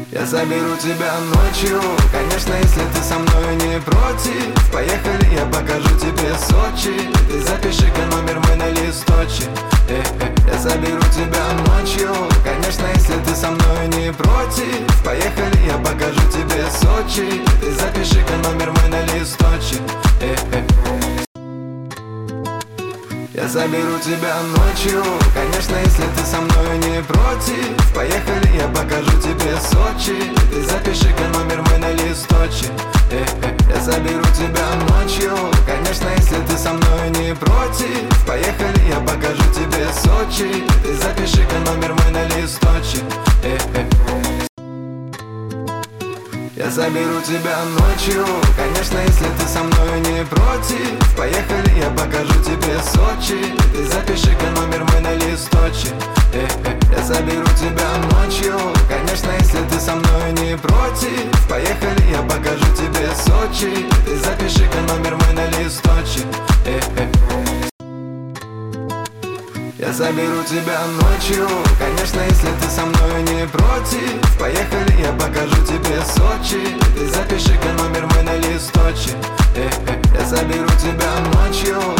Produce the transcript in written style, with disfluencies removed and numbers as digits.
Я заберу тебя ночью, конечно, если ты со мною не против. Поехали, я покажу тебе Сочи. Ты запиши-ка номер мой на листочек. Я заберу тебя ночью, конечно, если ты со мною не против. Поехали, я покажу тебе Сочи. Ты запиши-ка номер мой на листочек. Я заберу тебя ночью, конечно, если ты со мною не против. Поехали, я покажу тебе Сочи. Ты запиши-ка номер мой на листочек. Я заберу тебя ночью, конечно, если ты со мною не против. Поехали, я покажу тебе Сочи. Ты запиши-ка номер мой на листочек. Я заберу тебя ночью, конечно, если ты со мною не против. Поехали, я покажу тебе Сочи. Ты запиши-ка номер мой на листочек. Я заберу тебя ночью, конечно, если ты со мною не против. Поехали, я покажу тебе Сочи. Ты запиши-ка номер мой на листочек. Я заберу тебя ночью, конечно, если ты со мною не против. Поехали, я покажу тебе Сочи.